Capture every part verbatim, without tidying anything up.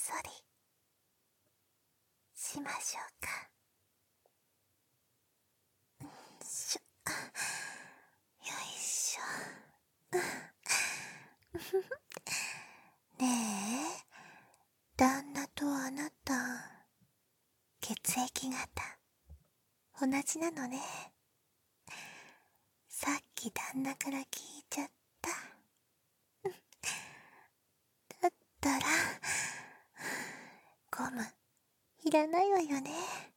そりしましょうか。しょよいしょ。ねえ、旦那とあなた血液型同じなのね。さっき旦那から聞いちゃった。だったらゴムいらないわよね。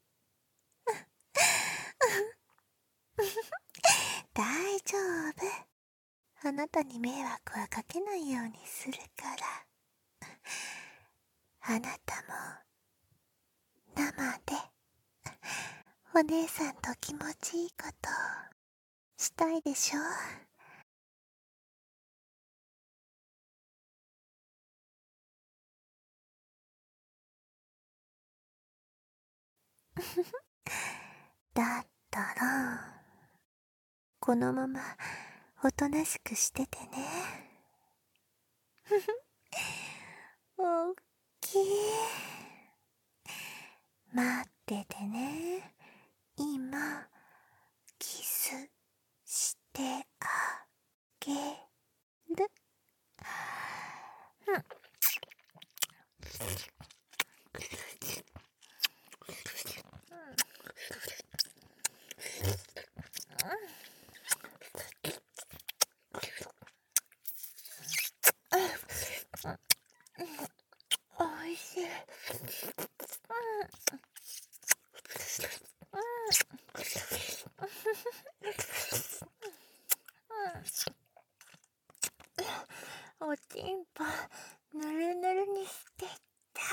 大丈夫。あなたに迷惑はかけないようにするから。あなたも生でお姉さんと気持ちいいことしたいでしょ。だったらこのままおとなしくしててね。おっきい。待っててね。今キスしてあげる。うん。おいしい。おちんぽぬるぬるにしてた。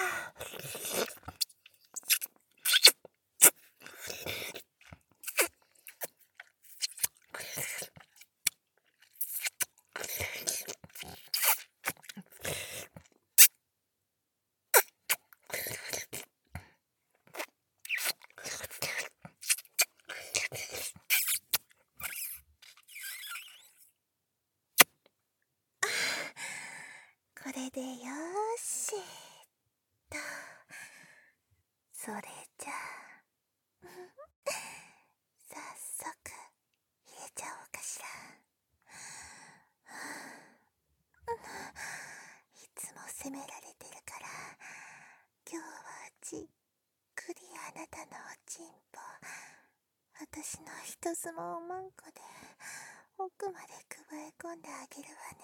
これでよーしと。それじゃあ早速入れちゃおうかしら。いつも責められてるから、今日はじっくりあなたのおちんぽ私の人相撲マンコで奥までくわえ込んであげるわね。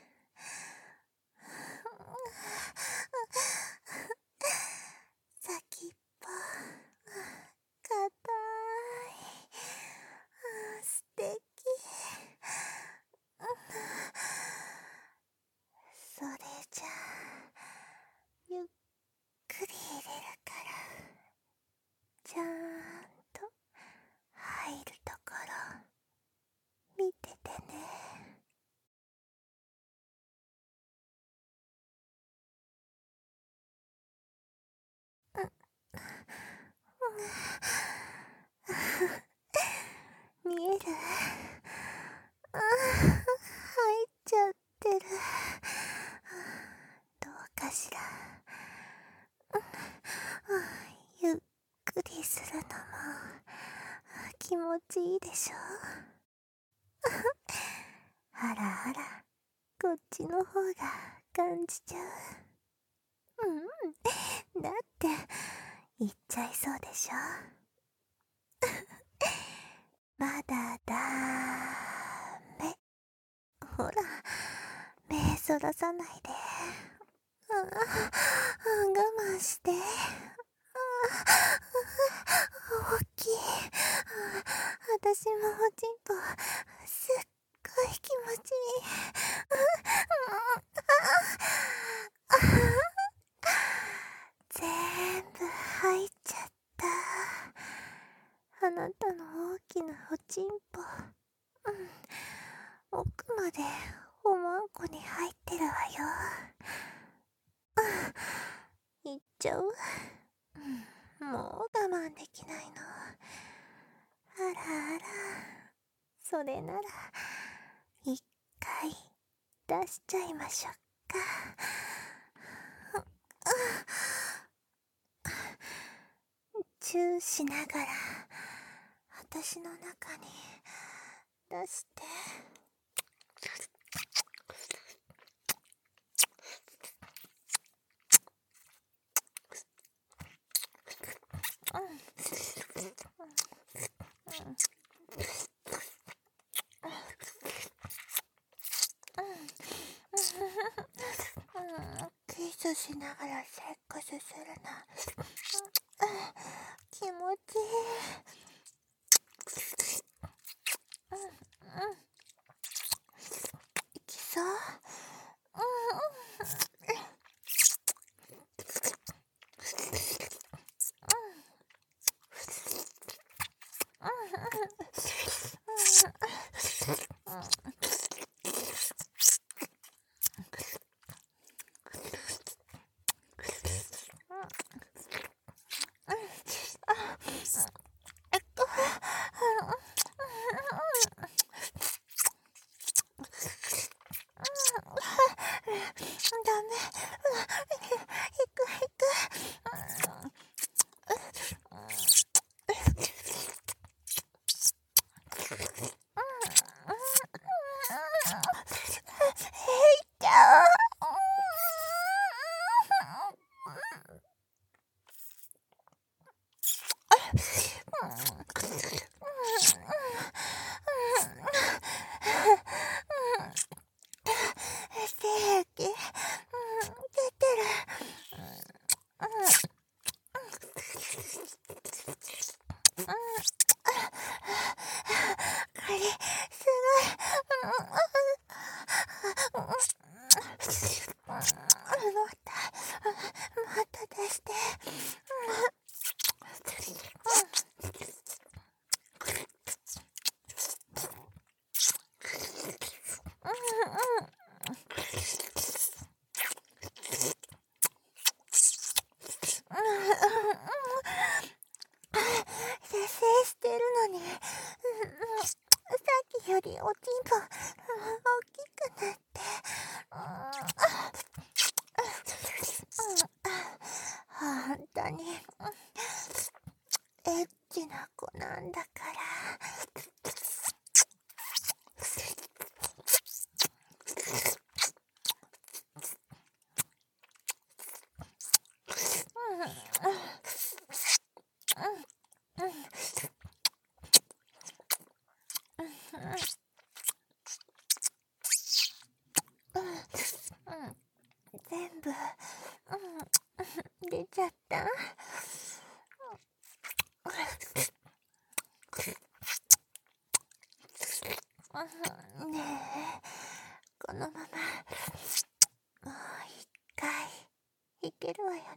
先っぽかたい。素敵。それじゃあゆっくり入れるからちゃんと入るところ見ててね。見える？あ、入っちゃってる。どうかしら。ゆっくりするのも気持ちいいでしょ。あらあら、こっちの方が感じちゃう。うん、だって言っちゃいそうでしょ。まだだーめ。ほら、目そらさないで。ああ、我慢して。あ大きい。私もおちんぽすっごい気持ちいい。全部入っちゃった。あなたの大きなおちんぽ、うん、奥までおまんこに入ってるわよ。いっちゃう？うん、もう我慢できないの。あらあら、それなら一回出しちゃいましょうか。 チューしながら私の中に出して。うんうんキスしながらセックスするの、うん、気持ちいい。うんうん、いきそう。うんえっと、ダメ。いくいく。えいちゃう。精液、出てる。これすごい。もっともっと出して。節制してるのに、さっきよりおちんぽ大きくなって、本当にエッチな子なんだから。全部、うん、出ちゃった。ねえ、このままもう一回いけるわよね。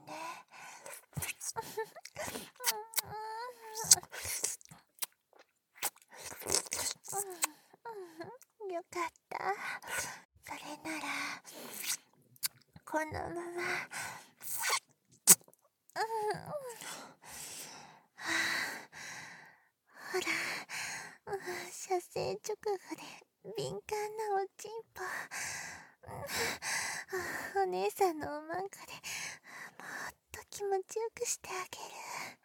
よかった。それならこのまま、ほら、射精直後で敏感なおちんぽ、お姉さんのおまんこでもっと気持ちよくしてあげる。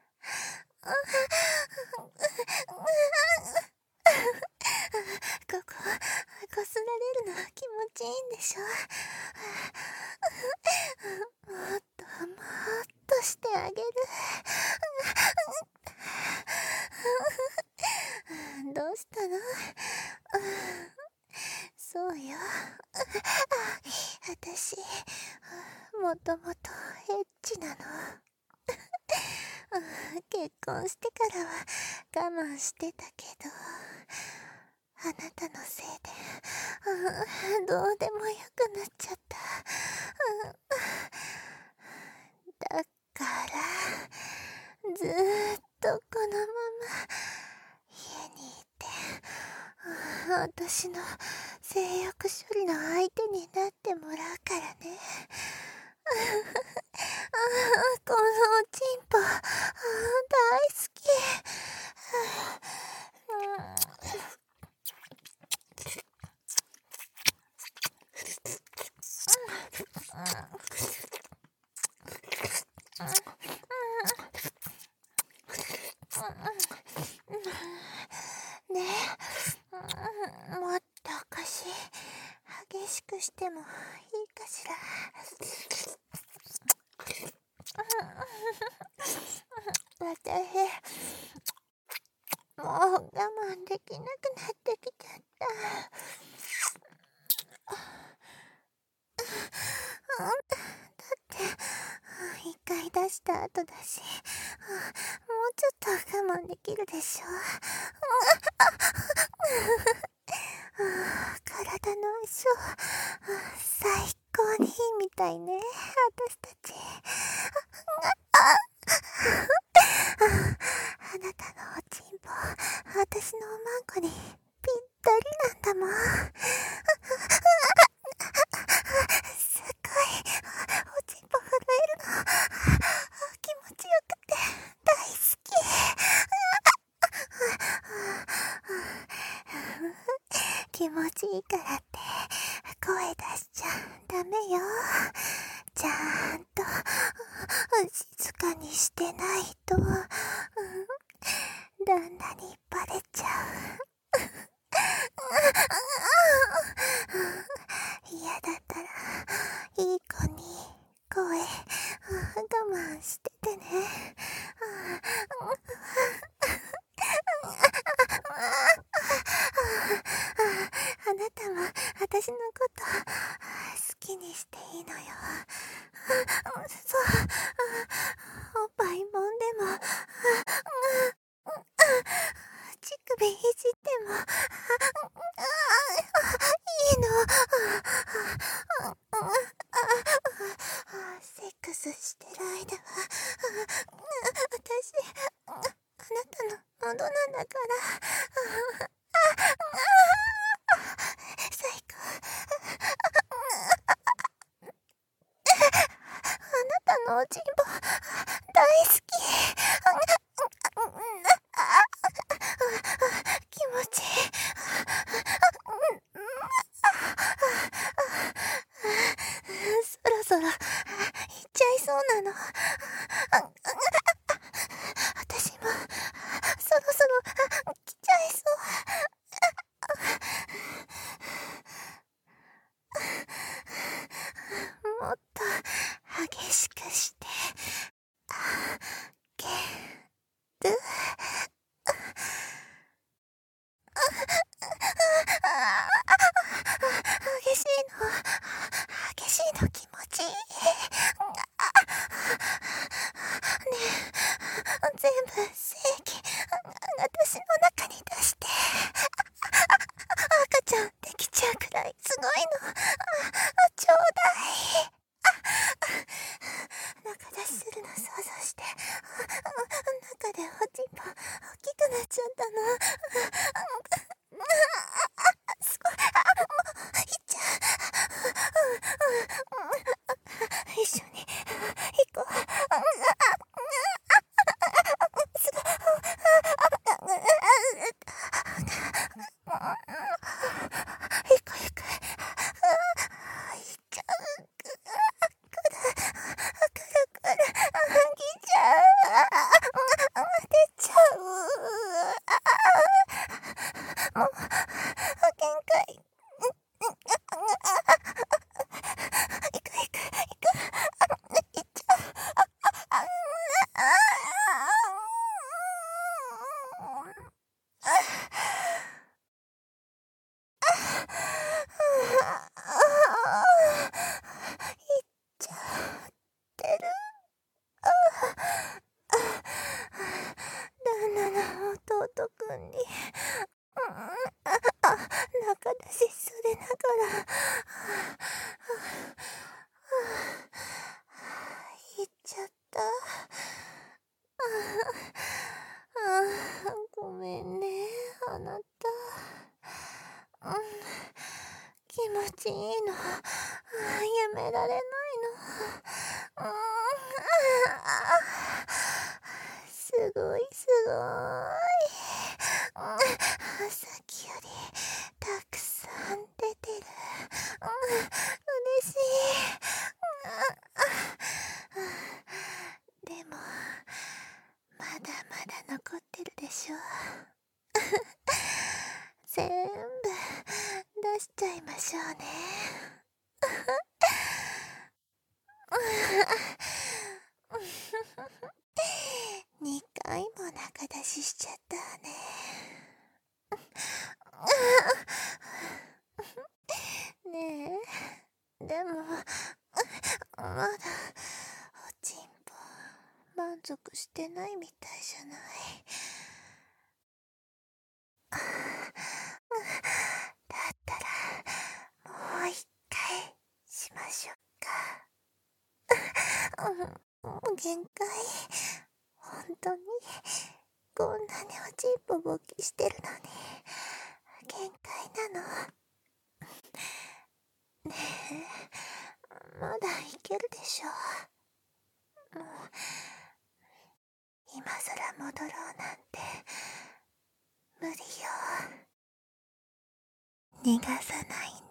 こここすられるの気持ちいいんでしょ。もっともっとしてあげる。どうしたの？そうよ。私もともとエッチなの。結婚してからは我慢してたけど、あなたのせいでどうでもよくなっちゃった。だからずーっとこのまま家にいて、私の性欲処理の相手になってもらうからね。このおちんぽ大好き。 してもいいかしら。私、もう我慢できなくなってきちゃった。だって一回出した後だし、もうちょっと我慢できるでしょ。体の相性最高にいいみたいね、私たち。あなたのおちんぽ、私のおまんこにぴったりなんだもん。すっごいおちんぽ震えるの、気持ちよくて大好き。気持ちいいからって声出しちゃダメよ。ちゃんと静かにしてないと、うん、旦那にバレちゃう。嫌だったらいい子に声我慢しててね。あなたも私のこと好きにしていいのよ。そう、おっぱいもんでも、乳首いじってもいいの。セックスしてる間は私あなたのものなんだから。最高。あなたのおちんぽ大好き。気持ちいい。そろそろ行っちゃいそうなの。私もそろそろ来ちゃいそう。もっと激しくしてあげる。激しいの激しいの気持ちいい。ねえ、全部精液私の中に出して。赤ちゃんできちゃうくらいすごいの。ちょうだい。中出しするの想像して、中でおちんぽ大きくなっちゃったの。すごい。もういっちゃう。一緒に行こう。すごい。行こう行こう。行っちゃう。くるくるくる来ちゃう。出ちゃう。もう限界。行く行く行く行っちゃう。行っちゃってる。旦那の弟くんに中出しされながら行っちゃった。ごめんね、あなた。気持ちいいのやめられないの。すごいすごい。さっきよりたくさん出てる。嬉しい。でもまだまだ残ってるでしょ。全部出しちゃいましょうね。 話しちゃったわね。ねえ、でも、まだ、おちんぽ、満足してないみたいじゃない。だったら、もう一回、しましょうか。うん、限界。本当に、こんなにおちんぽ勃起してるのに、限界なの。ねえ、まだいけるでしょ。もう、今さら戻ろうなんて、無理よ。逃がさない